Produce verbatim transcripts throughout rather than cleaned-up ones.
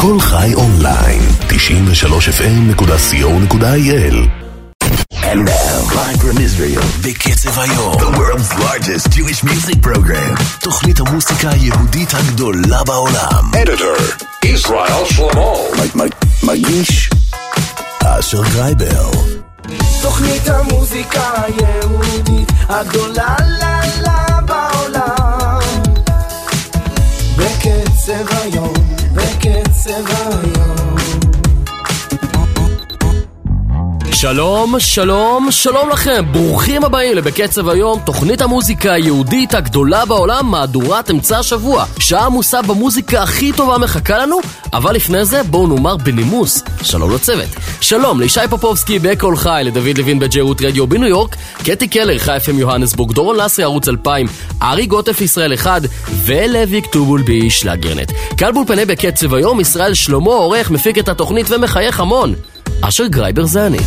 כל חי אונליין, תשעים ושלוש אף אם נקודה סי או נקודה איי אל. And now, live from Israel, בקצב היום, the world's largest Jewish music program, תוכנית המוסיקה היהודית הגדולה בעולם. Editor, Israel Shlomo. מגיש, אשר גרייבר. תוכנית המוסיקה היהודית הגדולה לה בעולם. בקצב היום, בקצב היום. שלום, שלום, שלום לכם, ברוכים הבאים לבקצב היום, תוכנית המוזיקה היהודית הגדולה בעולם, מהדורת אמצע השבוע. שעה עמוסה במוזיקה הכי טובה מחכה לנו, אבל לפני זה בואו נאמר בנימוס, שלום לצוות. שלום לישי פופובסקי בקול חי, לדוד לוין בג'ירות רדיו בניו יורק, קטי קלר, חי אף אם יוהנסבורג, דורון לסרי ערוץ אלפיים, ארי גוטף ישראל אחד, ולוי כתובול בי שלגרנט. קל בולפני בקצב היום, ישראל שלמה עורך, מפיק את התוכנית ומחייך המון. אשר גרייבר זה אני.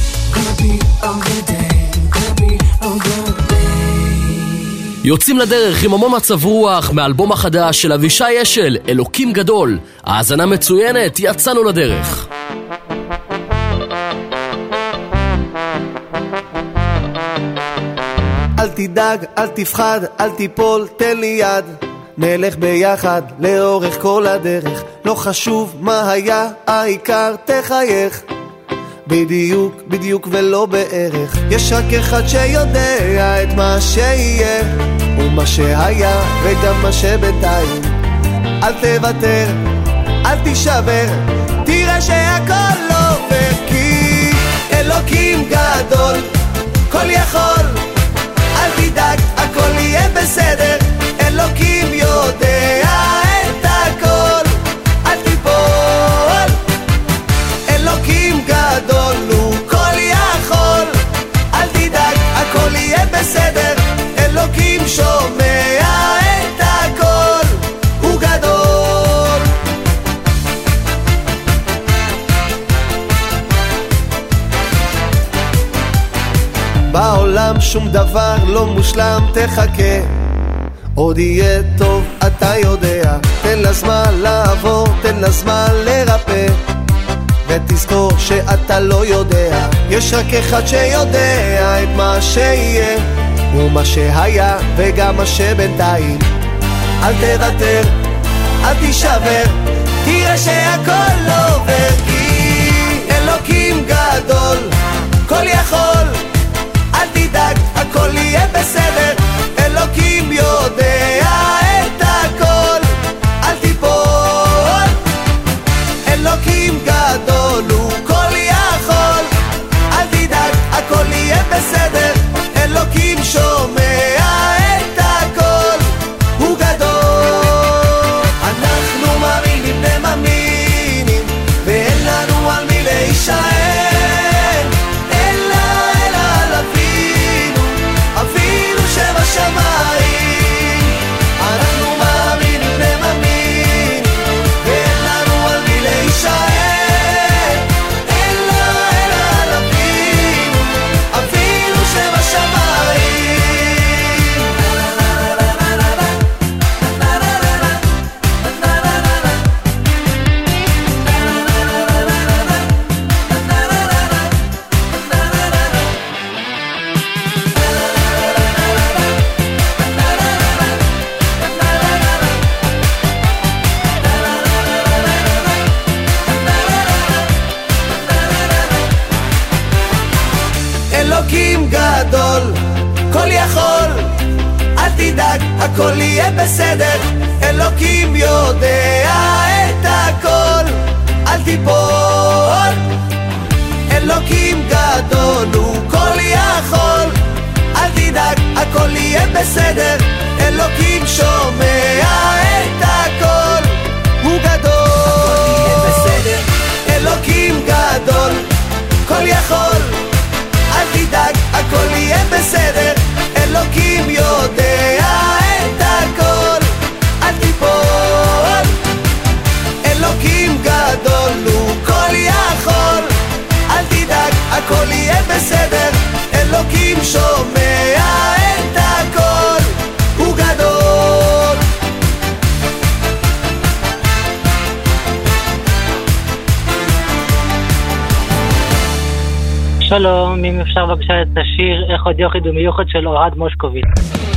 יוצאים לדרך עם המון מצב רוח מאלבום החדש של אבישי אשל, אלוקים גדול. האזנה מצוינת, יצאנו לדרך. אל תדאג, אל תפחד, אל תיפול, תן לי יד, נלך ביחד לאורך כל הדרך. לא חשוב מה היה, העיקר תחייך, בדיוק, בדיוק ולא בערך. יש רק אחד שיודע את מה שיהיה ומה שהיה וגם מה שבינתיים. אל תוותר, אל תישבר, תראה שהכל עובר, כי אלוקים גדול, כל יכול. אל תדאג, הכל יהיה בסדר, אלוקים יודע את הכל. אל תיפול, אלוקים גדול הוא כל יכול. אל תדאג, הכל יהיה בסדר, אלוקים שומע את הכל, הוא גדול. בעולם שום דבר לא מושלם, תחכה, עוד יהיה טוב, אתה יודע. תן לזמן לעבור, תן לזמן לרפא, ותזכור שאתה לא יודע. יש רק אחד שיודע את מה שיהיה ומה שהיה וגם מה שבינתיים. אל תוותר, אל תישבר, תראה שהכל עובר, כי אלוקים גדול, כל יכול. אל תדאג, הכל יהיה בסדר, אלוקים יודע את הכל. אל תיפול, אלוקים גדול הוא כל יכול. אל תדאג, הכל יהיה בסדר, אלוקים שומע את הכל, הוא גדול. אנחנו מאמינים ומאמינים, ואין לנו על מי להישען, אלא אלא על אבינו, אבינו שבשמיים. אנחנו מאמינים ומאמינים, ואין לנו על מי להישען, אלא אלא על אבינו, אבינו שבשמיים. אלוקים גדול, כל יכול. אל תדאג, הכל יהיה בסדר, אלוקים יודע את הכל. אל תיפול, אלוקים גדול הוא כל יכול. אל תדאג, הכל יהיה בסדר, אלוקים שומע את הכל, הוא גדול. הכל יהיה בסדר, אלוקים גדול, כל יכול. אל תדאג, הכל יהיה בסדר, אלוקים יודע את הכל. אל תיפול, אלוקים גדול הוא כל יכול. אל תדאג, הכל יהיה בסדר, אלוקים שומע את הכל, הוא גדול. שלום, אם אפשר בבקשה את השיר איך עוד יוחיד ומיוחד של אוהד מושקוביץ.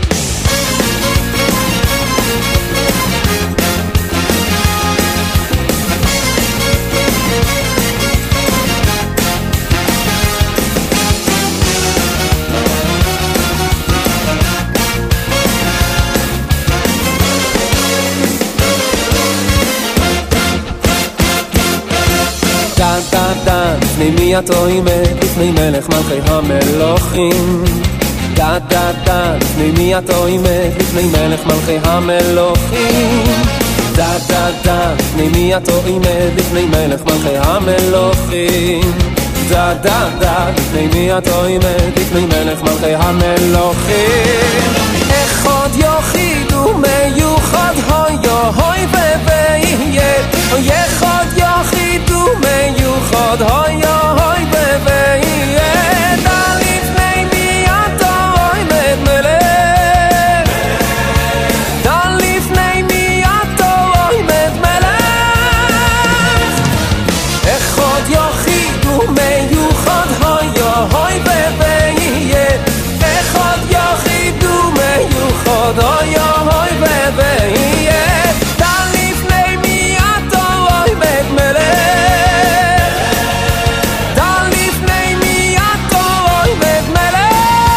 דן דן דן לפני מי התואמת לפני מלך מלכי המלוכים דן דן דן לפני מי התואמת לפני מלך מלכי המלוכים דן דן דן לפני מי התואמת לפני מלך מלכי המלוכים דן דן דן לפני מי התואמת לפני מלך מלכי המלוכים איך עוד יוחיד ומיוחד הוי הוי וביה איך עוד יוחיד ומיוחד הוי הוי וביה דן לפני מי התואמת מלך דן לפני מי התואמת מלך איך עוד יוחיד ומיוחד הוי הוי וביה איך עוד יוחיד ומיוחד הוי הוי וביה דן לפני מי התואמת מלך דן לפני מי התואמת מלך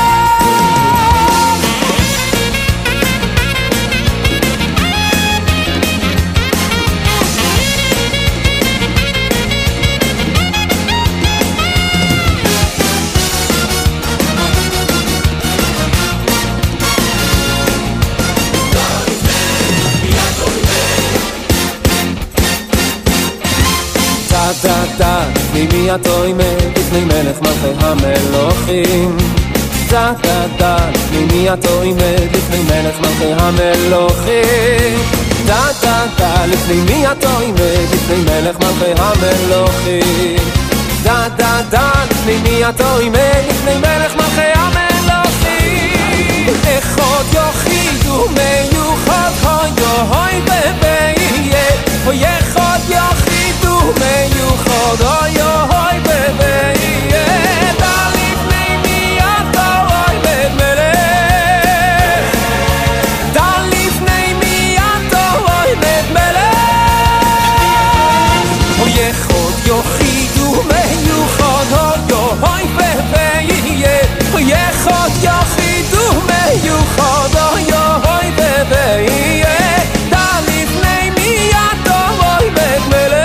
דן דן לפני מי התואמת לפני מלך מלכי המלוכים דן דן דן לפני מי התואמת לפני מלך מלכי המלוכים דן דן דן לפני מי התואמת לפני מלך מלכי המלוכים דן דן דן לפני מי התואמת לפני מלך מלכי המלוכים איך עוד יוחיד ומיוחד הוי הוי וביה הוי איך עוד יוחיד ומיוחד הוי הוי וביה דן לפני מי התואמת מלך דן לפני מי התואמת מלך הוי איך עוד יוחיד ומיוחד הוי הוי וביה הוי איך עוד יוחיד ומיוחד הוי הוי וביה דן לפני מי התואמת מלך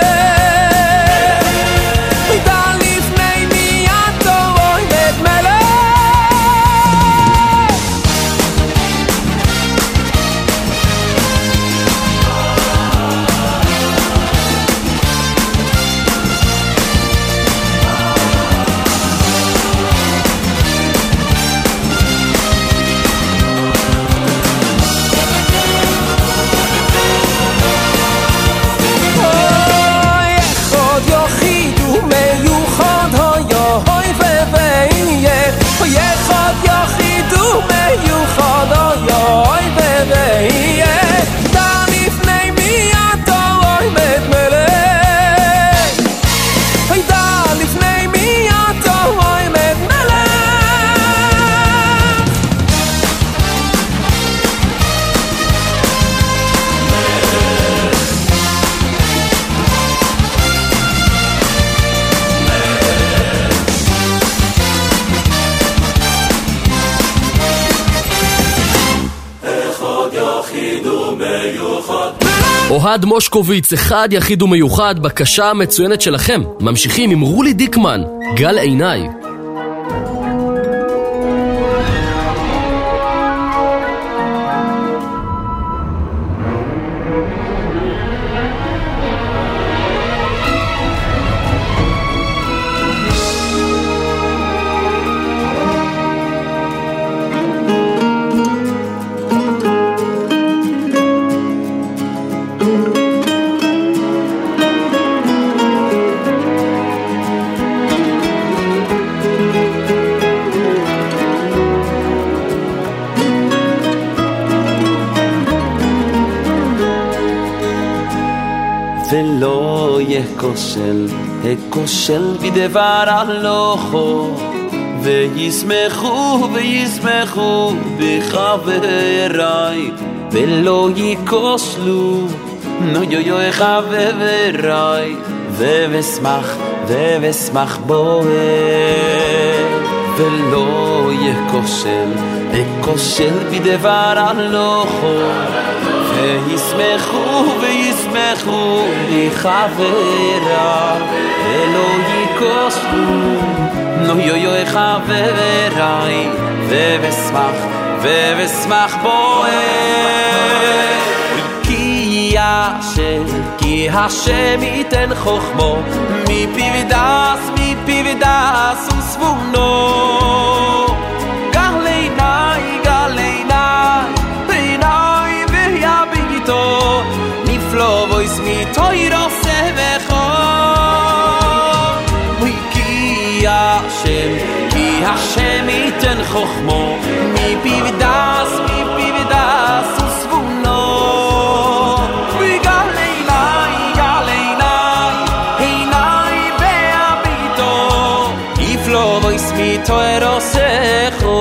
דן לפני מי התואמת מלך אוי איך עוד יוחיד ומיוחד הוי הוי וביה אוי איך עוד יוחיד ומיוחד הוי הוי וביה דן לפני מי התואמת מלך אוי דן לפני מי התואמת מלך אוהד מושקוביץ, אחד יחיד ומיוחד, בקשה המצוינת שלכם. ממשיכים עם רולי דיקמן, גל עיניי. ולא יכושל, הכושל בדבר הלוכו, וישמחו וישמחו בחבריי, ולא יכושלו, נו יו יו חבריי, ובשמח ובשמח בוער, ולא יכושל, הכושל בדבר הלוכו, וישמחו וישמחו בחבריי, ולא יכושלו, נו יו יו חבריי, ובשמח ובשמח בוער. כי השם, כי השם ייתן חוכמו, מפי ודס, מפי ודס וסבונו. גל עיני, גל עיני, עיני ויביטו, נפלא בויס מתוירו סבכו. כי השם, כי השם ייתן חוכמו, מפי ודס, מפי ודס וסבונו. Toero secho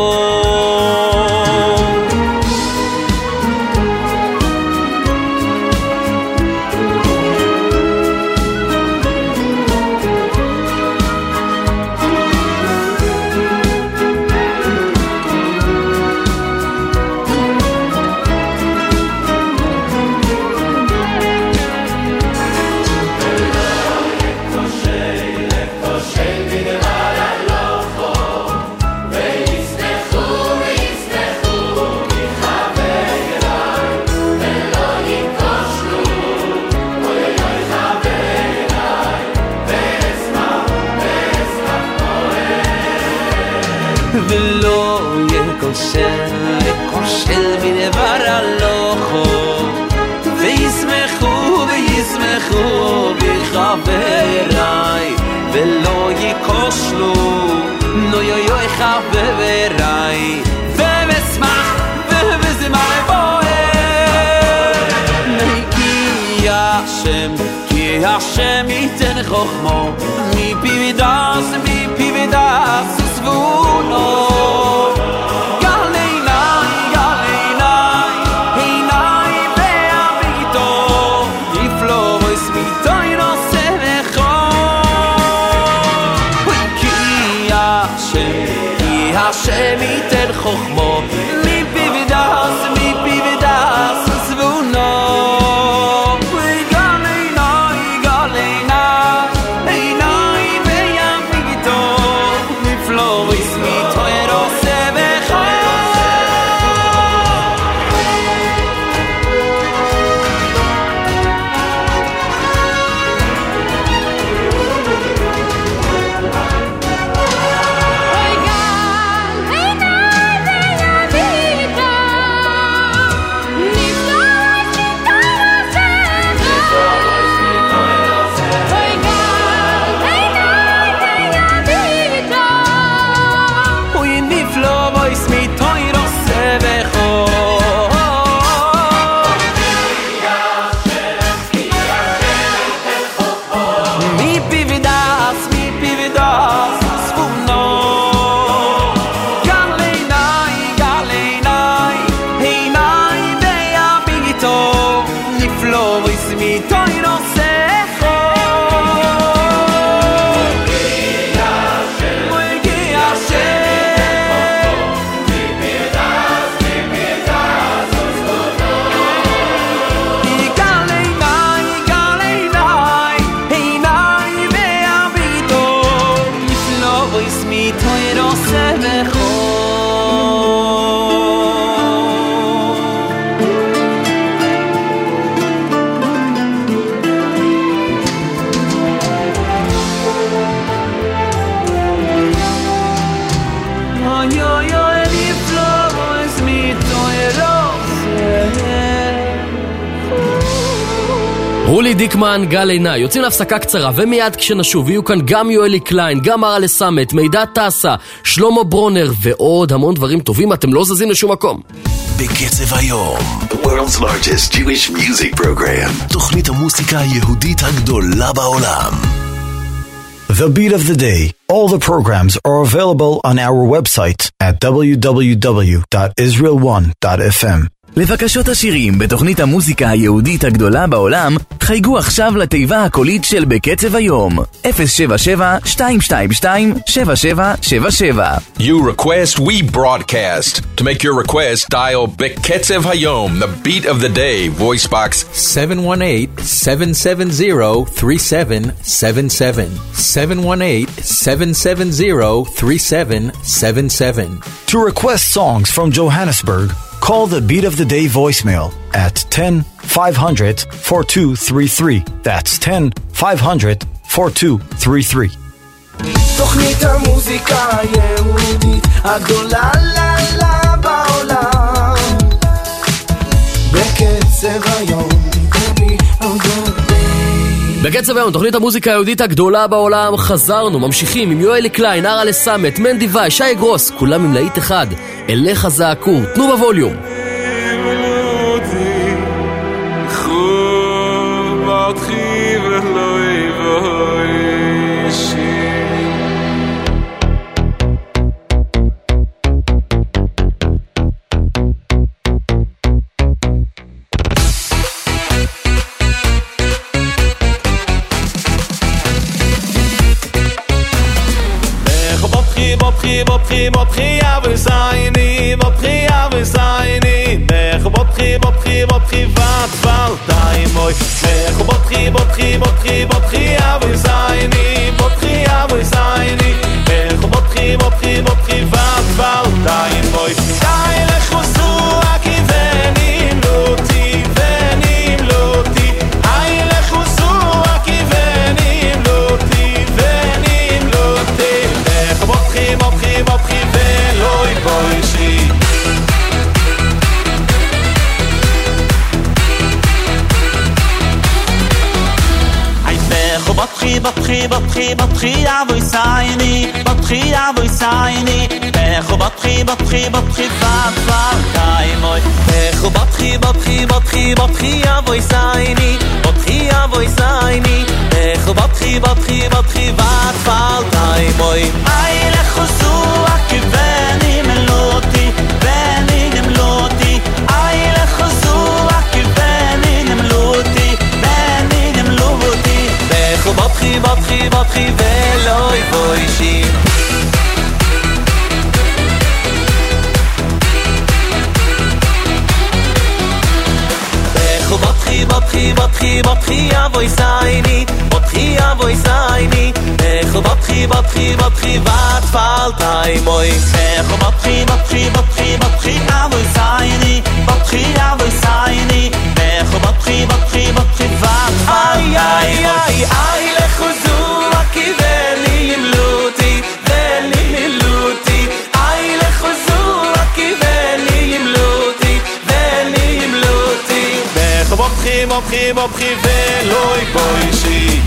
ולא יכושל, יכושל בדבר הלוכו, וישמחו וישמחו בחבריי, ולא יכושלו, נו יו יו חבריי, ובשמח ובשמח בוער. כי השם, כי השם ייתן חוכמו, מפי ודס, מפי ודס וסבונו. גל עיני, גל עיני, עיני בהביטו, נפלא בויס מתוירו סבכו. כי השם, כי השם ייתן חוכמו, מפי ודס, מפי ודס וסבונו. Hey, God, hey, God. רולי דיקמן, גל עיני, יוצאים להפסקה קצרה ומיד כשנשוב יהיו כאן גם יואלי קליין, גם מרה לסמת, מידע טסה, שלמה ברונר ועוד המון דברים טובים, אתם לא זזים לשום מקום. בקצב היום, the world's largest Jewish music program, תוכנית המוסיקה היהודית הגדולה בעולם. The Beat of the Day. All the programs are available on our website at w w w dot israel one dot f m. לבקשות השירים בתוכנית המוזיקה היהודית הגדולה בעולם, חייגו עכשיו לתיבה הקולית של בקצב היום, אפס שבע שבע שתיים שתיים שתיים שבע שבע שבע שבע. You request, we broadcast. To make your request, dial בקצב היום, the beat of the day, voice box seven one eight, seven seven zero, three seven seven seven. seven one eight, seven seven zero, three seven seven seven. To request songs from Johannesburg, call the Beat of the Day voicemail at ten five hundred forty-two thirty-three. That's ten five hundred forty-two thirty-three. תוכנית המוזיקה היהודית הגדולה לה לה בעולם בקצב היום. בקצב היום, תוכנית המוזיקה היהודית הגדולה בעולם, חזרנו, ממשיכים עם יואלי קליין, מרה לסמת, מנדי וואי, שי גרוס, כולם עם להיט אחד, אליך זעקו, תנו בווליום. בופחי בופחי בופחי אבסייני בופחי אבסייני בך בופחי בופחי בופחי ותפל תיימוי בך בופחי בופחי בופחי בופחי אבסייני בופחי אבסייני בך בופחי בופחי בופחי ותפל תיימוי די לחוסו הכיוונים לותי ונים לותי היי לחוסו הכיוונים לותי ונים לותי בך בופחי בופחי בופחי ולוי בוישי היי בך בופחי בופחי בופחי בופחי אבוי סייני בופחי אבוי סייני בך בופחי בופחי בופחי ותפל תיימוי בך בופחי בופחי בופחי בופחי אבוי סייני בופחי אבוי סייני בך בופחי בופחי בופחי ותפל תיימוי היי לחוסו הכיוונים אלותי ונים לותי היי לחוסו הכיוונים אלותי ונים לותי בך בופחי בופחי בופחי ולוי בוישי בופחי בופחי בופחי בופחי אבוי סייני בופחי אבוי סייני בך בופחי בופחי בופחי ותפל תיימוי בך בופחי בופחי בופחי בופחי אבוי סייני בופחי אבוי סייני בך בופחי בופחי בופחי ותפל איי איי איי איי לחוזו הכיוונים לותי ונים לותי איי לחוזו הכיוונים לותי ונים לותי בך בופחי בופחי בופחי ולוי בוישי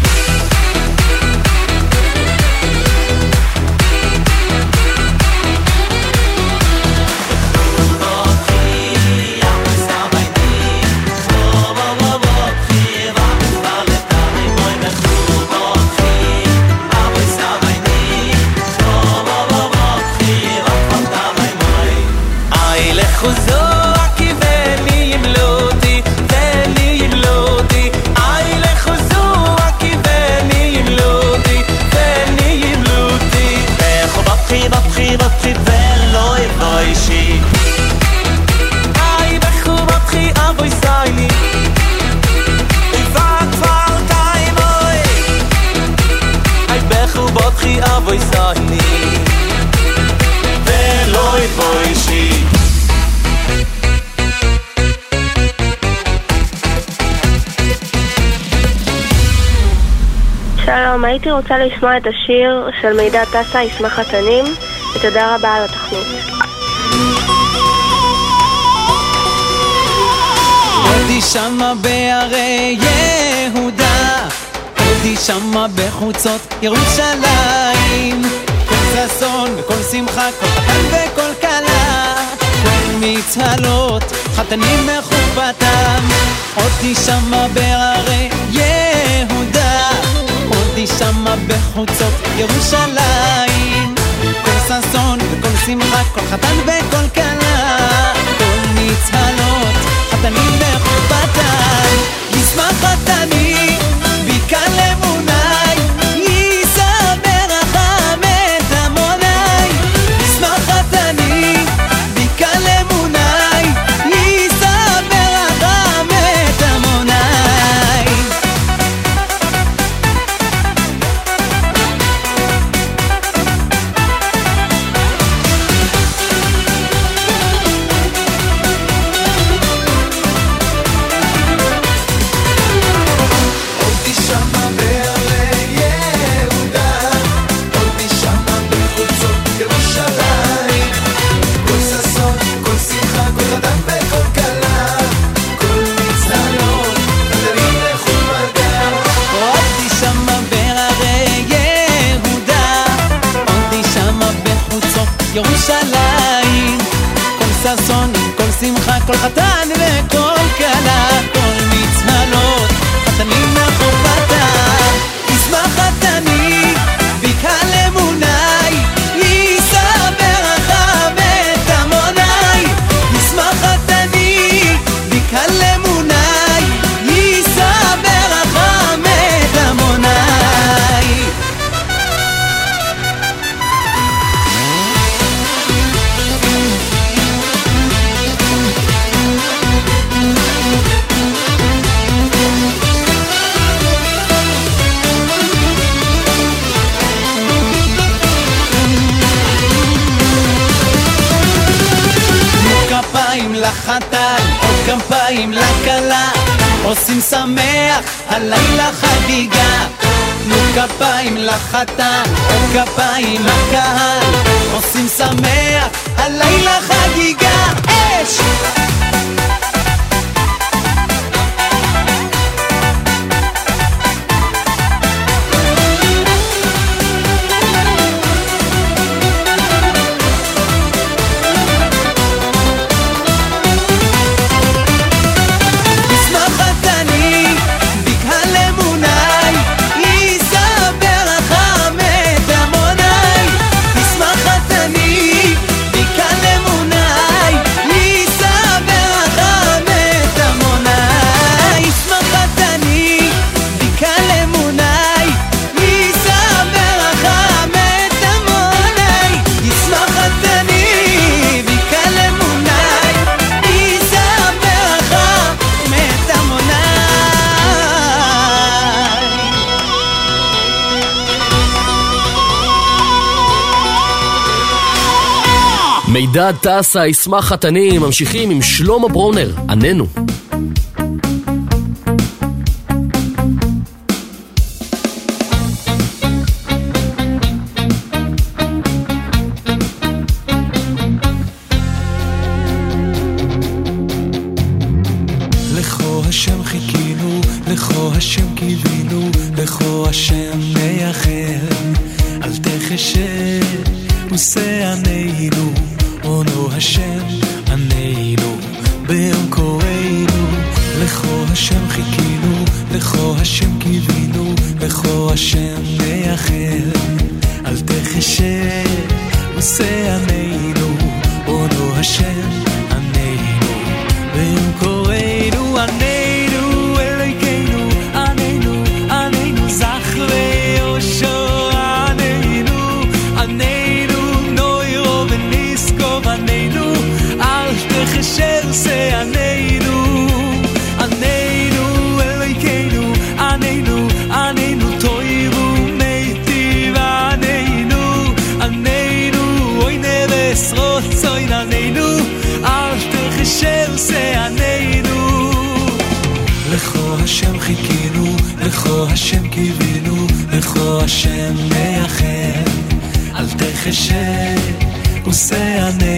אבוי סייני ולוי בוישי שלום, הייתי רוצה לשמוע את השיר של מידע טסה, ישמח חתנים, ותודה רבה על התוכנית. עודי שמה בערי יהודה עודי שמה בחוצות ירושלים, כל ששון וכל שמחה, כל חתן וכל כלה, כל מצהלות חתנים מחופתם. עודי שמה בהרי יהודה, עודי שמה בחוצות ירושלים, כל ששון וכל שמחה, כל חתן וכל כלה, כל מצהלות חתנים מחופתם. ישמח חתני ביקר למוני, יישא ברחם את עמוני. ישמח חתני ביקר למוני, יישא ברחם את עמוני. ירושלים, כל ששון, כל שמחה, כל חתן וכל כלה, כל מצהלות חתנים מחופתם. ישמח חתני ביקר למוני, יישא ברחם את עמוני. ישמח חתני ביקר למוני, יישא ברחם את עמוני. לחתן, עוד כפיים לכלה, עושים שמח, הלילה חגיגה. תנו כפיים לחתן, עוד כפיים לקהל, עושים שמח, הלילה חגיגה. אש! מידע טסה, ישמח חתני, ממשיכים עם שלמה ברונר, עננו. לכו השם חיכינו, לכו השם קיווינו, לכו השם נייחל, אל תחשב ושעננו, עונו השם עננו ביום קוראנו. לכו השם חיכינו, לכו השם קיווינו, לכו השם נייחל, אל תחשב ושעננו, עונו השם עננו ביום קוראנו. עננו אלוהינו, עננו, עננו זכרי יושע, עננו, עננו נוירו וניסקוב, עננו אל תחשב שעננו. עננו אלוהינו, עננו, עננו תוירו מיטיב, עננו, עננו אוי נבס רוצוי, עננו אל תחשב שעננו. לכו השם חיכינו, לכו השם קיווינו, לכו השם נייחל, אל תחשב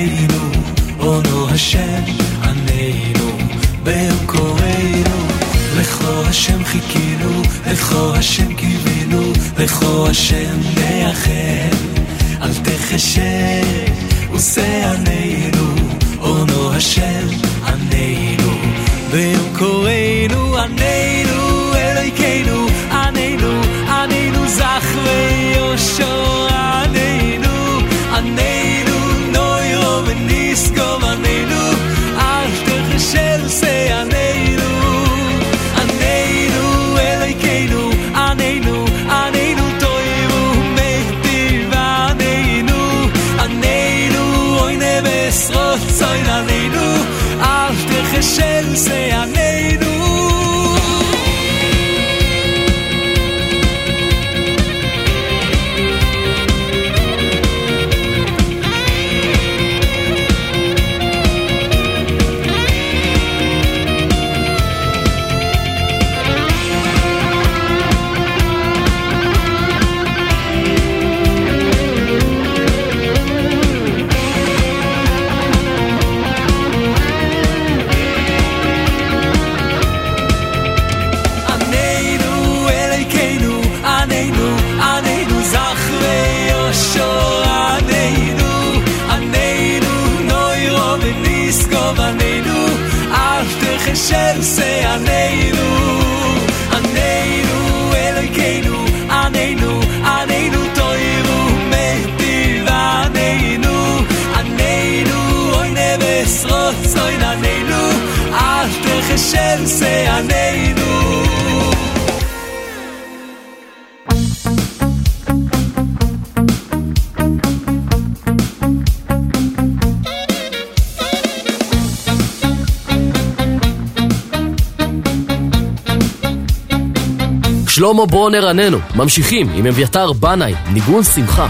ושעננו, עונו השם עננו ביום קוראנו. לכו השם חיכינו, לכו השם קיווינו, לכו השם נייחל. אל תחשה ושעננו, עונו השם עננו. ביום קוראנו עננו, אלוהינו עננו, עננו זכרי יושע עננו, עננו נוירו וניסקום עננו, אל תחשה ושעננו. עננו אלוהינו עננו, עננו תוירו מטיב עננו, עננו אוי נבס רוצוין עננו, אל תחשה ושעננו. של שעננו, עננו אלוהינו, עננו, עננו תוירו מטיב עננו, עננו אוי נבס רוצוין עננו, אל תחשל שעננו. שלמה ברונר עננו, ממשיכים עם אביתר בנאי, ניגון שמחה.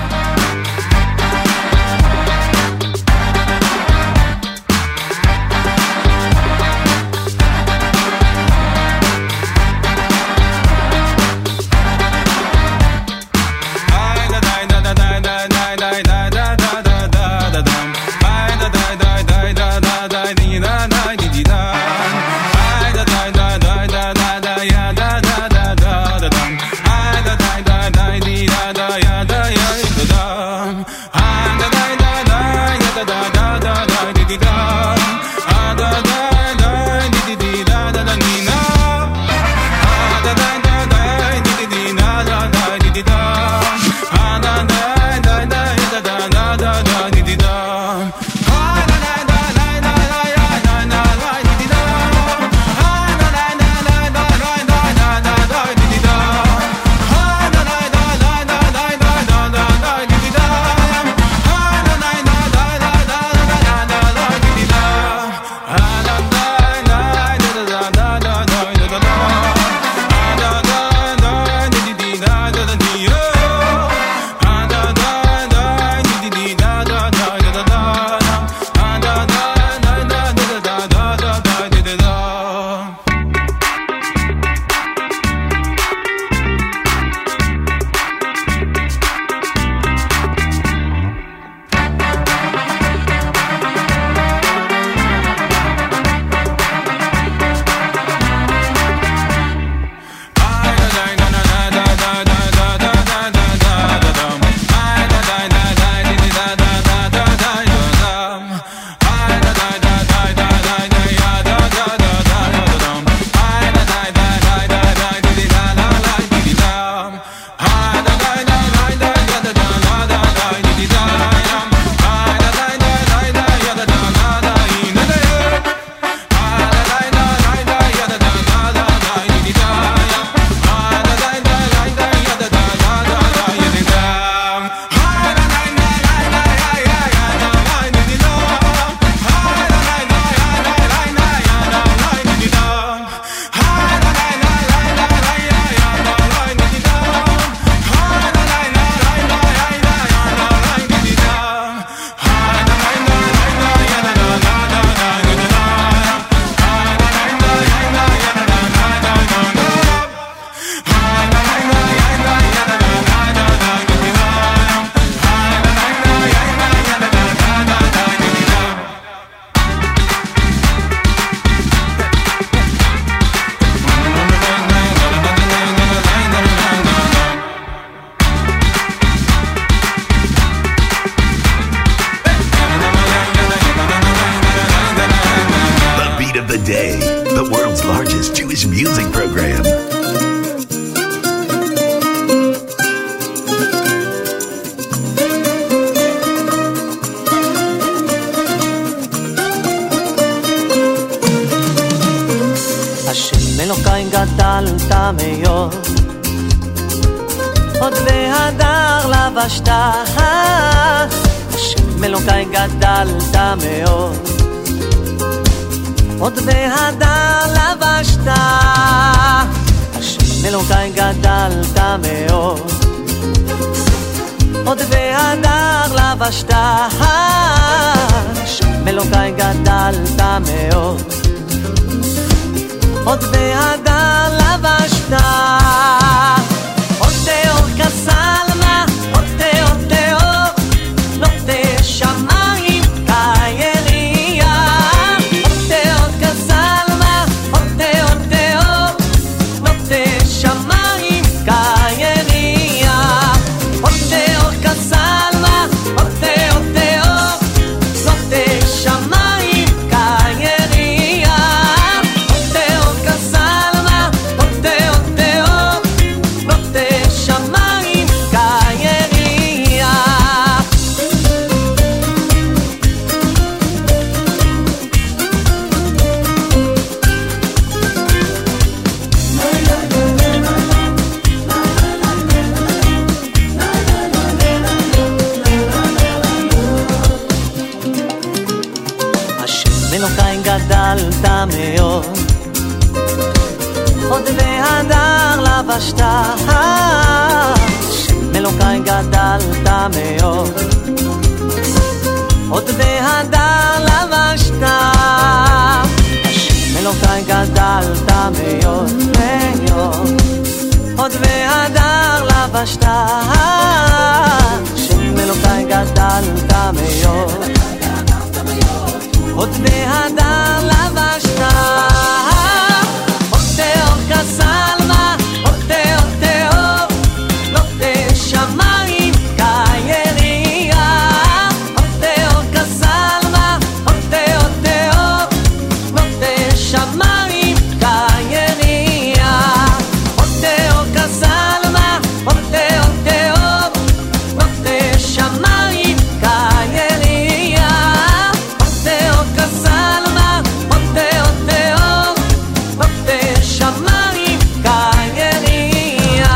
Da da תמיות עוד בהדר לבשת השם אלוקי גדלת מאוד עוד בהדר לבשת השם אלוקי גדלת מאוד עוד בהדר לבשת השם אלוקי גדלת מאוד עוד בהדר לבשת עוד תאור כסלמה עוד תאור תאור נוטה שמיים כירייה עוד תאור כסלמה עוד תאור תאור נוטה שמיים כירייה עוד תאור כסלמה עוד תאור תאור נוטה שמיים כירייה עוד תאור כסלמה עוד תאור תאור נוטה שמיים כירייה השם אלוקי גדלת מאוד עוד בהדר לבשת השם אלוקי גדלת מאוד עוד בהדר לבשת השם אלוקי גדלת מאוד מאוד עוד בהדר לבשת השם אלוקי גדלת מאוד עוד בהדר לבשת עוד תאור כסלמה עוד תאור תאור נוטה שמיים כירייה עוד תאור כסלמה עוד תאור תאור נוטה שמיים כירייה עוד תאור כסלמה עוד תאור תאור נוטה שמיים כירייה עוד תאור כסלמה עוד תאור תאור נוטה שמיים כירייה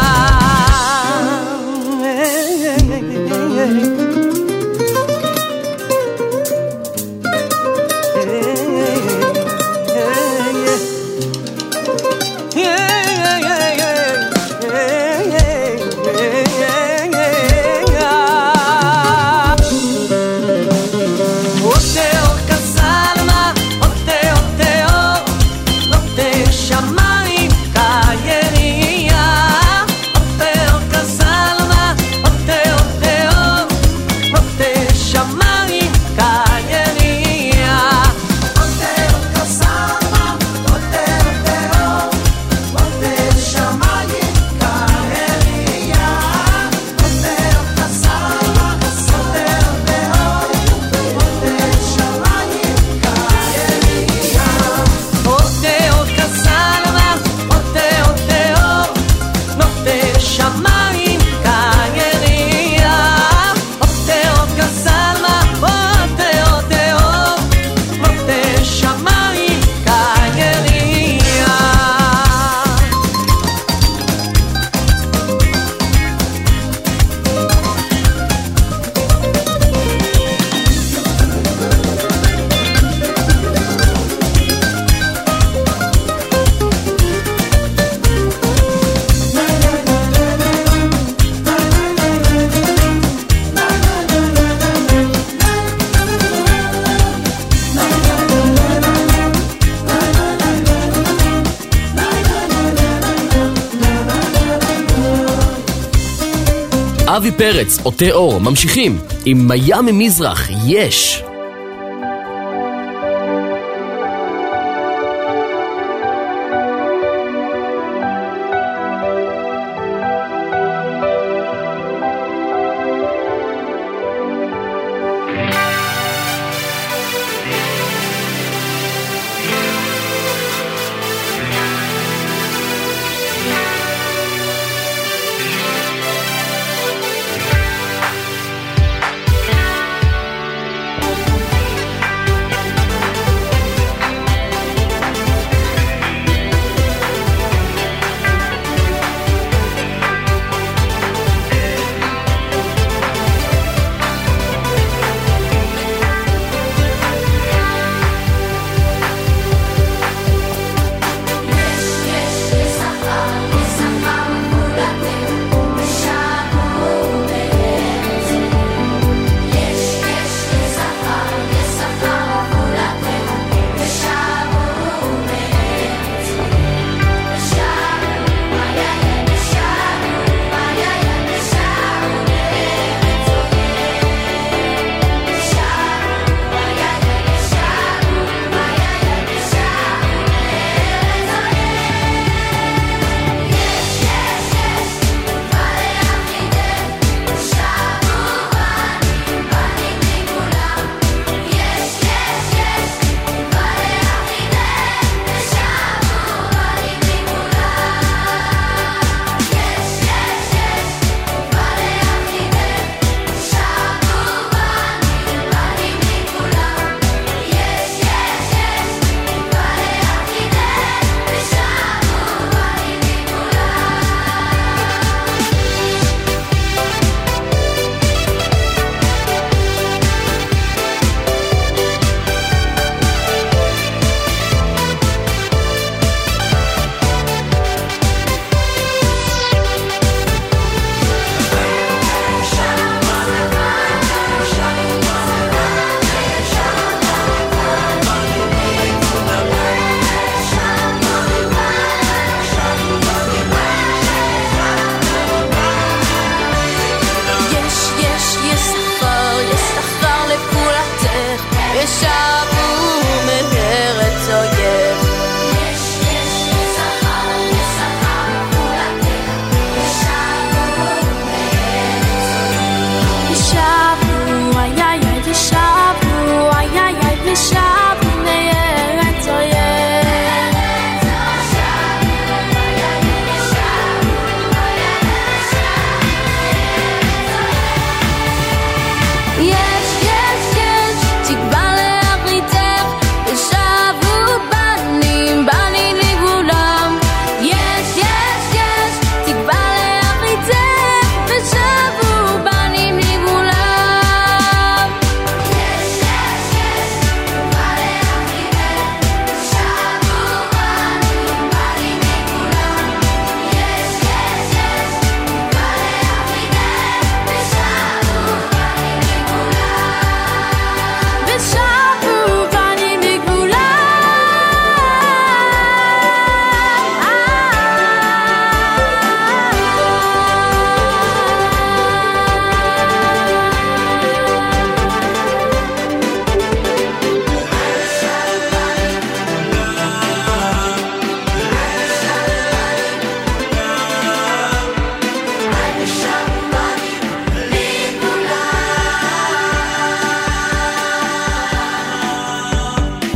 עוד תאור כסלמה עוד תאור תאור נוטה שמיים כירייה עוד תאור כסלמה עוד תאור תאור נוטה שמיים כירייה עוד תאור כסלמה עוד תאור תאור נוטה שמיים כירייה עוד תאור כסלמה עוד תאור תאור נוטה שמיים כירייה עוד תאור כסלמה עוד תאור תאור נוטה שמיים כירייה עוד תאור כסלמה עוד תאור תאור נוטה שמיים כירייה אבי פרץ, אותי אור, ממשיכים עם מיאמי מזרח, יש.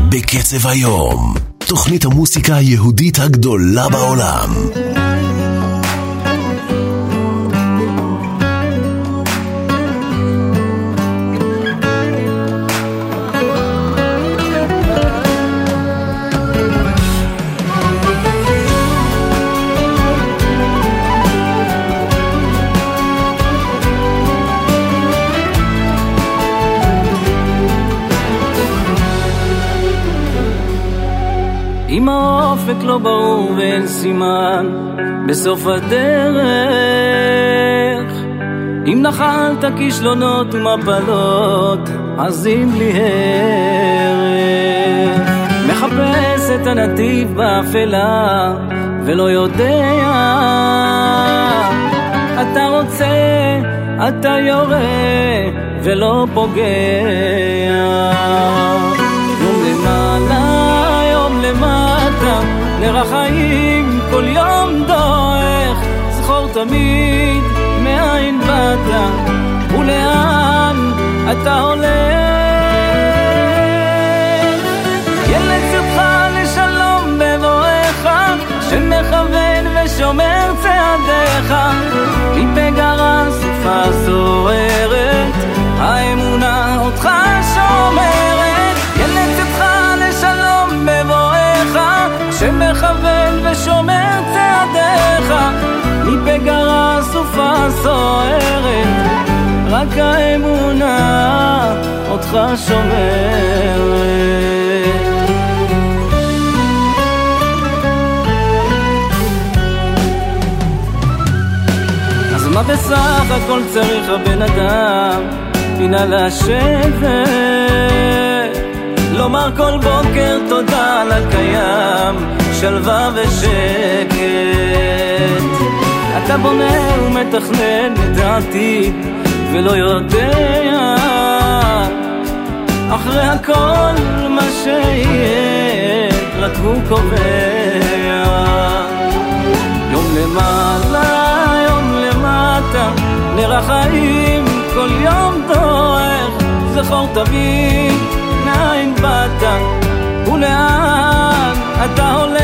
בקצב היום, תוכנית המוסיקה היהודית הגדולה בעולם. אם האופק לא ברור ואין סימן בסוף הדרך, אם נחלת כישלונות ומפלות, אז אם בלי הרף מחפש את הנתיב באפלה ולא יודע, אתה רוצה, אתה יורה ולא פוגע. יום למעלה יום למטה, נר החיים כל יום דועך, זכור תמיד מאין באת ולאן אתה הולך. ילד צאתך לשלום בבואך, שמכוון ושומר צעדיך, מפגרה סופה סוערת, האמונה אותך שומרת. ילד צאתך לשלום בבואך, שמכוון ושומר צעדיך, מפגרה סופה סוערת, רק האמונה אותך שומרת. אז מה בסך הכל צריך הבן אדם? פינה לשבת, לומר כל בוקר תודה על הקיים, שלווה ושקט. אתה בונה ומתכנן את העתיד ולא יודע אחרי הכל מה שיהיה, רק הוא קובע. יום למעלה יום למטה, נר החיים כל יום דועך, זכור תמיד מאין באת ולאן אתה הולך.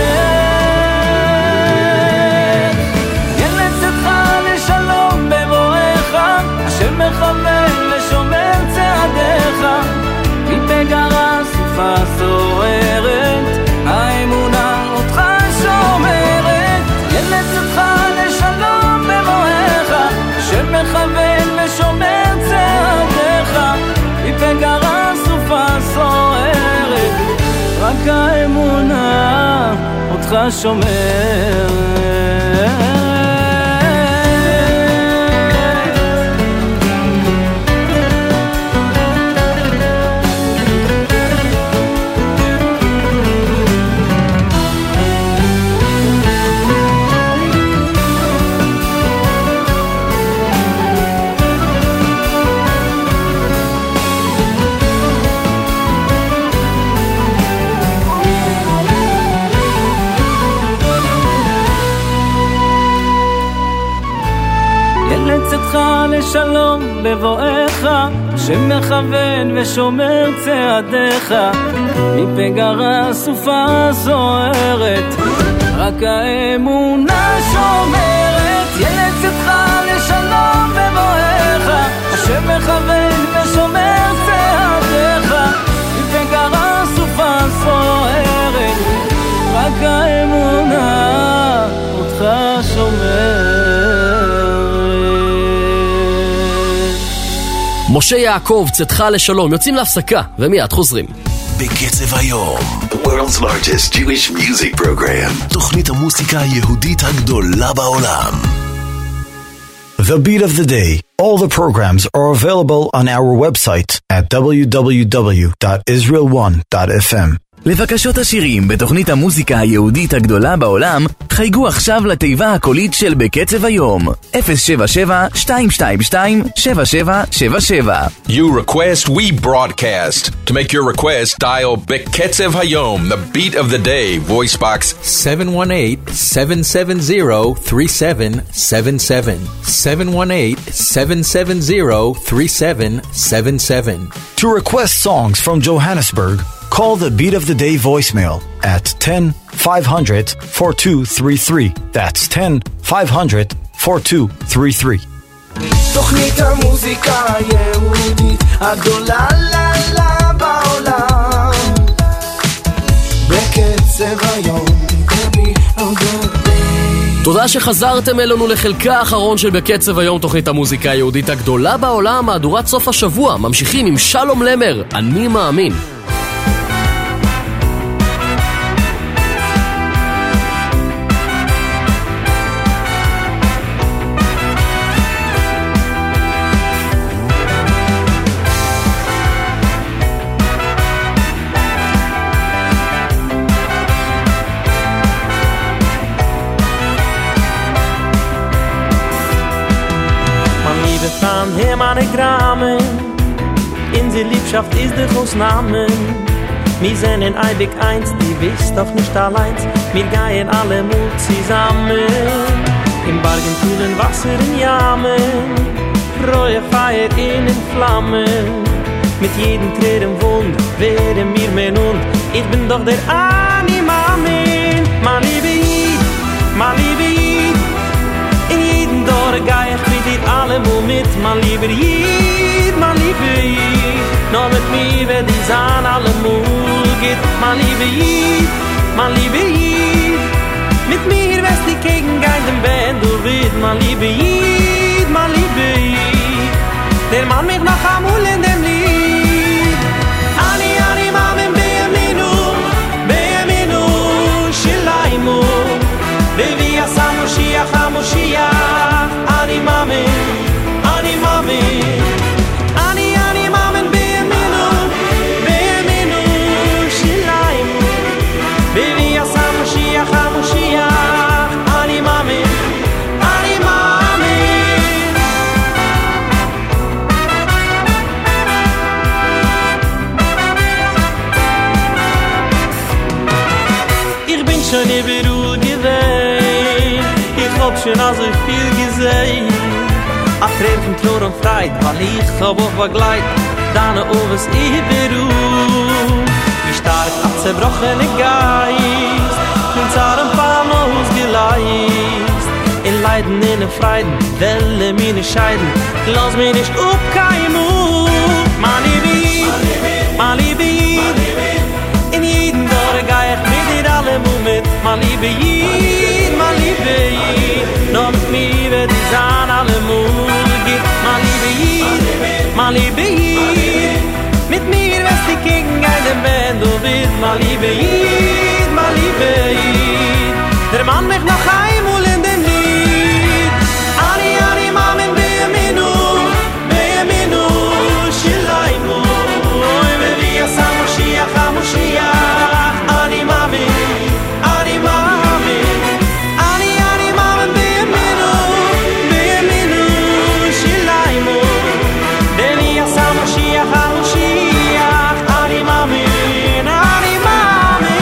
ילד צאתך לשלום בבואך, השם מכוון ושומר צעדיך, מפגרה סופה סוערת, האמונה אותך שומרת. ילד צאתך לשלום בבואך, השם מכוון ושומר צעדיך, מפגרה סופה סוערת, רק האמונה אותך שומרת. לשלום בבואך, שמכוון ושומר צעדיך, מפגרה סופה סוערת, רק האמונה שומרת. ילד צאתך לשלום בבואך, שמכוון ושומר צעדיך, מפגרה סופה סוערת, רק האמונה אותך שומרת. משה יעקב, צאתך לשלום, יוצאים להפסקה ומיד חוזרים. בקצב היום, the world's largest Jewish music program, תוכנית המוסיקה היהודית הגדולה בעולם. The Beat of the Day. All the programs are available on our website at w w w dot israel one dot f m. לבקשות השירים בתוכנית המוזיקה היהודית הגדולה בעולם, חייגו עכשיו לתיבה הקולית של בקצב היום, אפס שבע שבע שתיים שתיים שתיים שבע שבע שבע שבע. You request, we broadcast. To make your request, dial Beketzev Hayom, the beat of the day, voice box seven one eight, seven seven zero, three seven seven seven. seven one eight, seven seven zero, three seven seven seven. To request songs from Johannesburg, call the Beat of the Day voicemail at ten, five hundred, forty-two thirty-three. That's ten, five hundred, forty-two thirty-three. תוכנית המוזיקה היהודית הגדולה לה לה בעולם בקצב היום. תודה שחזרתם אלינו לחלקה האחרון של בקצב היום, תוכנית המוזיקה היהודית הגדולה בעולם, מהדורת סוף השבוע. ממשיכים עם שלום למר, אני מאמין. Hier meine Gramen, in sie Liebschaft ist der Großnamen. Wir sind in Eibig eins, die bist doch nicht allein. Wir gehen alle Mut zusammen, im Bergen kühlen Wasser in Jammen, Reue Feier in den Flammen. Mit jedem Treten Wund werden wir mehr und ich bin doch der Animamen. Mein liebe Jid, mein liebe Jid, in jedem Dorf gehe ich mit dir alle mit, mein lieber Jid, mein lieber Jid. Nur mit mir wird die Sahn alle Mut geht, mein lieber Jid, mein lieber Jid. Mit mir wirst die gegen keinen Band, du wirst, mein lieber Jid, mein lieber Jid. Der Mann mich noch amul in dem Lied. Ani, ani, mamen, be'aminu, be'aminu, shilaymu. Bevi asa Moshiach, ha-Moshiach, ani, mamen, ani, mamen. Ani, ani, mamen, be'aminu, be'aminu, shilaymu. Bevi asa Moshiach, ha-Moshiach, ani, mamen, ani, mamen. Ich bin schon überall gewesen, ich hab schon also viel gesehen. A Tränen, Trauer und Freit, weil ich hab auch begleit, deine Oves überall. Wie stark ab zerbrochene Geist, von Zaren Pan ausgeleist. In Leiden, in den Freiden, Welle mir nicht scheiden, lass mich nicht auf kein Mut. Mein Liebe, mein Liebe, in jedem Dorf geh ich mit dir alle mit. Mein Liebe, mein Liebe, noch mit mir wird die Sahn alle Mut geht. Mein Liebe, mein Liebe, mit mir wirst die gegen eine Band, du bist mein Liebe, mein Liebe. Der Mann mich noch einmal in dem Lied. Ani, ani, mamen, be'aminu, be'aminu, shilaymu. Oy, bevi asa Moshiach, ha-Moshiach, ani, mamen, ani, mamen. Ani, ani, mamen, be'aminu, be'aminu, shilaymu. Bevi asa Moshiach, ha-Moshiach, ani, mamen, ani, mamen.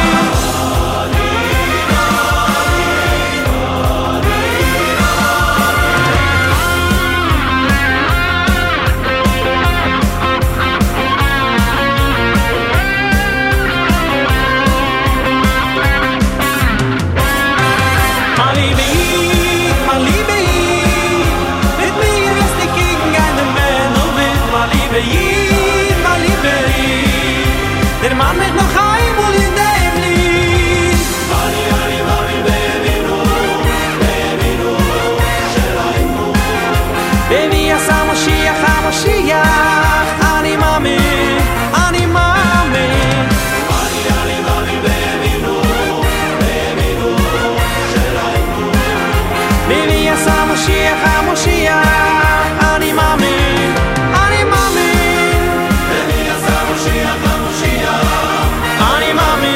Mein Liebe, mein Liebe, mit mir wirst du gegen einen Mann, du bist mein Liebe, mein Liebe. Der Mann mich noch einmal in dem Lied. Ani, ani, mami, be'aminu, be'aminu, shilaymu. Bevi asa Moshiach, ha-Moshiach, ani, mami, ani, mami. Ani, ani, mami, be'aminu, be'aminu, shilaymu. Bevi asa Moshiach, ha-Moshiach, ani, mami, ani, mami. Bevi asa Moshiach, ha-Moshiach, ani, mami,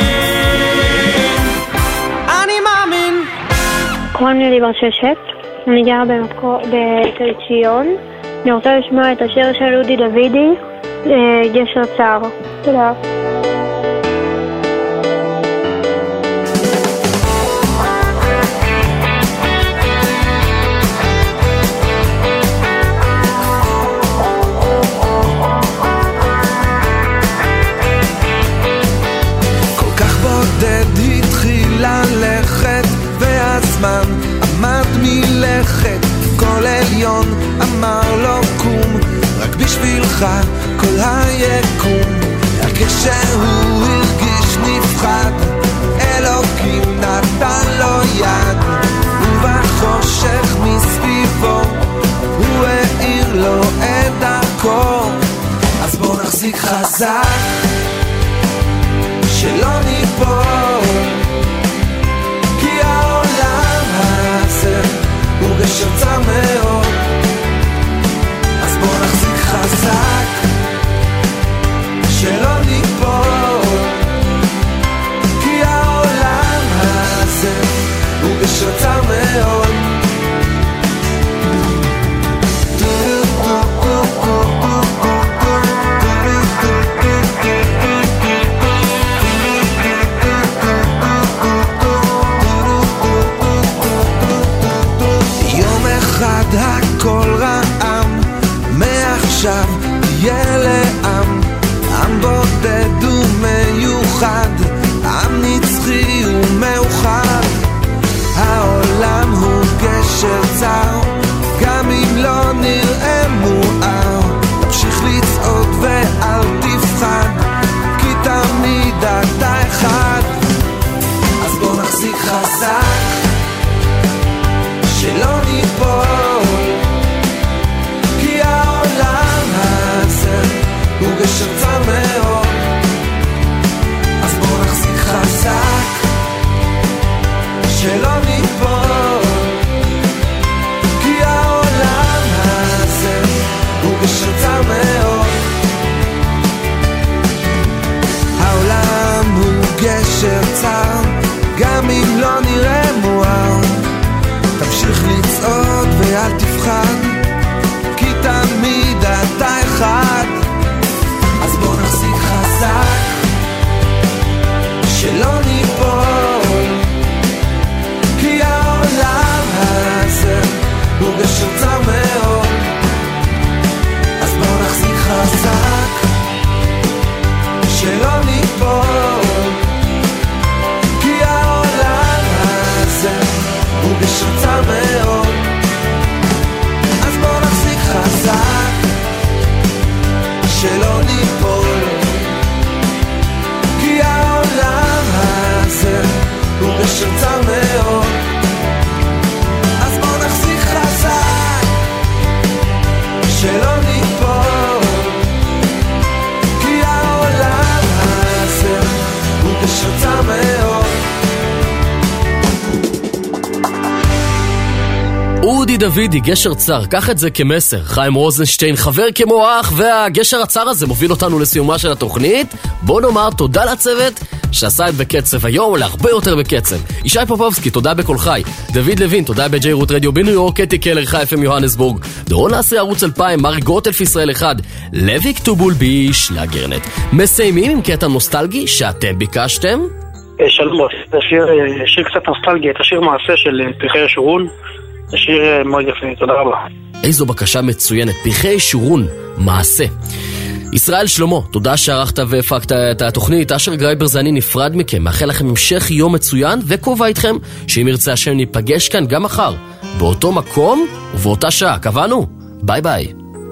ani, mami. קוראים לי ליבר ששת, אני גרה במקור בתל ציון. אני רוצה לשמוע את השיר של אודי דוידי, גשר צער. תודה. ככה כל היקום, רק כשהוא הרגיש נפחד, אלוקים נתן לו יד, ובחושך מסביבו הוא העיר לו את דרכו. אז בוא נחזיק חזק שלא ניפול, כי העולם הזה הוא גשר צר מאוד. אז בוא נחזיק חזק שלא ניפול, כי העולם הזה הוא גשר צר מאוד. הכל רעם, מעכשיו תהיה לעם, עם בודד ומיוחד, עם נצחי ומאוחד. העולם הוא גשר צר, גם אם לא נראה מואר, תמשיך לצעוד ואל תפחד, כי תמיד אתה אחד. אז בוא נחזיק חזק שלא ניפול, כי העולם הזה הוא גשר צר מאוד. אז בוא נחזיק חזק שלא ניפול, כי העולם הזה הוא גשר צר מאוד. העולם הוא גשר צר, גם אם לא נראה מואר, תמשיך לצעוד ואל תפחד, כי תמיד אתה אחד. אז בוא נחזיק חזק שלא ניפול, כי העולם הזה הוא גשר צר מאוד. אז בוא נחזיק חזק שלא ניפול, כי העולם הזה הוא גשר צר מאוד. אז בוא נחזיק חזק שלא ניפול, כי העולם הזה הוא גשר צר מאוד. אז בוא נחזיק חזק שלא ניפול, כי העולם הזה הוא גשר צר מאוד. אודי דוידי, גשר צר, קח את זה כמסר. חיים רוזנשטיין, חבר כמו אח, והגשר הצר הזה מוביל אותנו לסיומה של התוכנית. בוא נאמר תודה לצוות שעשה את בקצב היום להרבה יותר בקצב. ישי פופובסקי, תודה בכל חי. דוד לוין, תודה בג'יי רות רדיו בניו יורק. קטי קלר, חי אף אם יוהנסבורג. דורון לעשי ערוץ אלפיים, מרי גוטלף ישראל אחד. לוי כתובול בי שלגרנט. מסיימים עם קטע נוסטלגי שאתם ביקשתם. שלום, השיר, שיר קצת נוסטלגי, את השיר מעשה של פרחי ישורון. זה שיר מאוד יפה, תודה רבה. איזו בקשה מצוינת, פרחי ישורון, מעשה. ישראל שלמה, תודה שערכת והפקת את התוכנית. אשר גרייבר זה אני נפרד מכם, מאחל לכם המשך יום מצוין וקובע איתכם שאם ירצה השם ניפגש כאן גם מחר באותו מקום ובאותה שעה. קבענו? ביי ביי.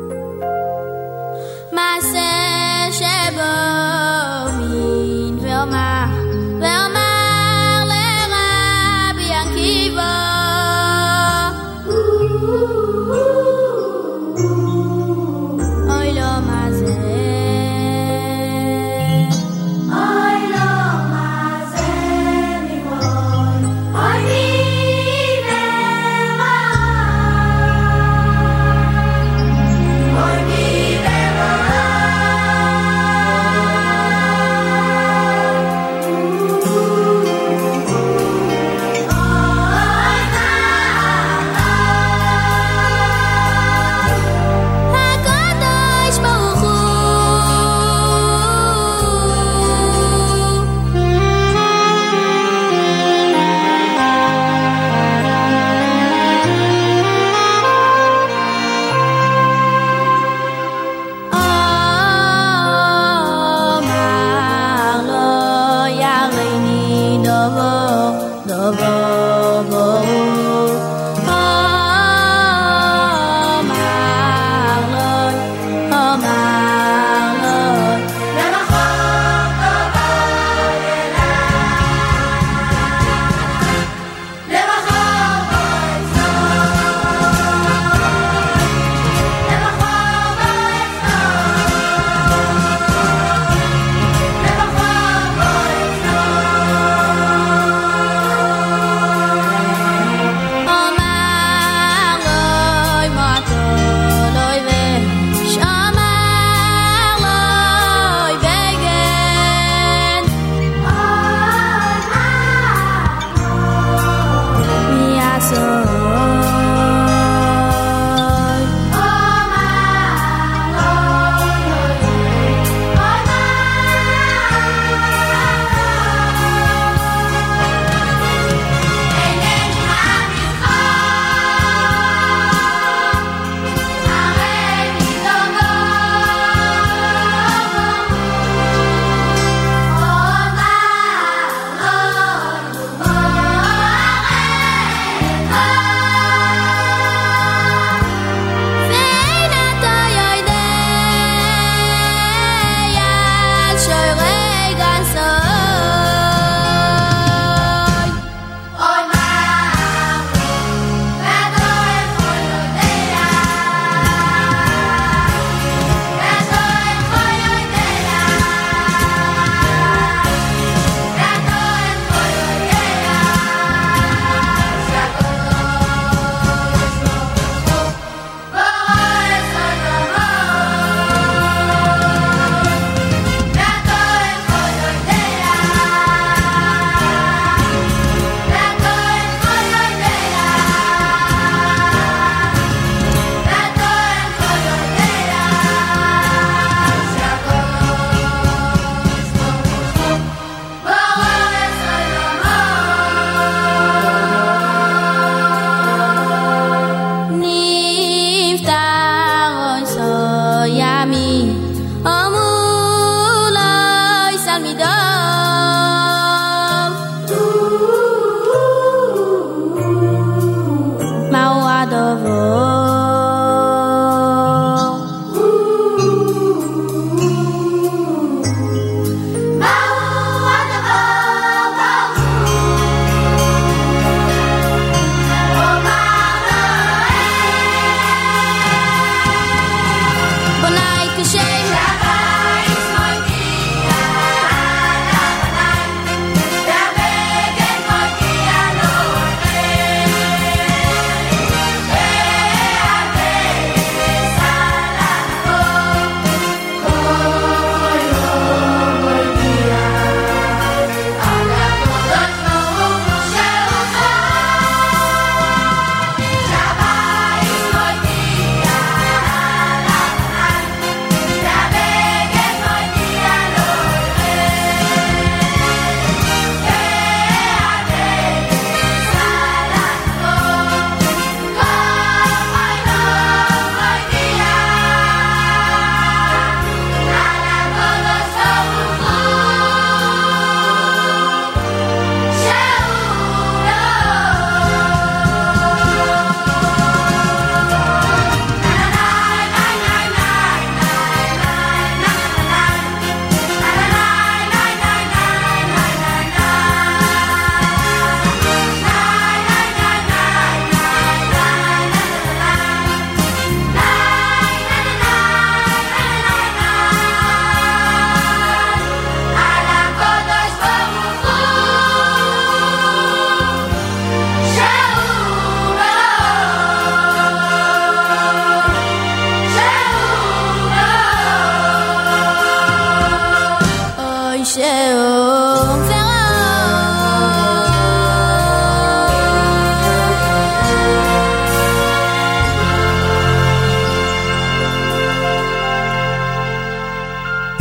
מעשה שבו מין ואומר ואומר לרבי עקיבא, אוי לא מה זה, אוי לא מה זה ממון, אוי מי ורע, אוי מי ורע. הקדוש ברוך הוא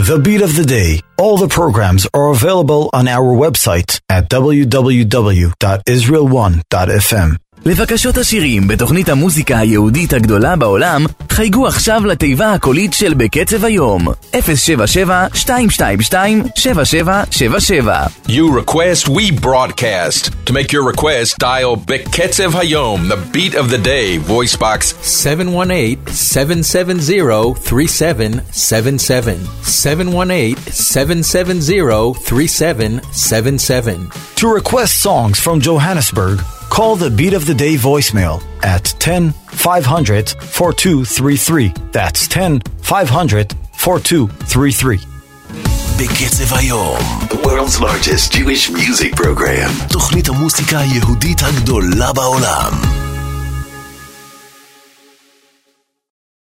The Beat of the Day. All the programs are available on our website at w w w dot israel one dot f m. לבקשות השירים בתוכנית המוזיקה היהודית הגדולה בעולם, חייגו עכשיו לתיבה הקולית של בקצב היום, אפס שבע שבע שתיים שתיים שתיים שבע שבע שבע שבע. You request, we broadcast. To make your request, dial Beketzev Hayom, the beat of the day, voice box seven one eight, seven seven zero, three seven seven seven. seven one eight, seven seven zero, three seven seven seven. To request songs from Johannesburg, call the Beat of the Day voicemail at ten five hundred forty-two thirty-three. That's ten five hundred forty-two thirty-three. בקצב היום, the world's largest Jewish music program. תוכנית המוסיקה היהודית הגדולה בעולם.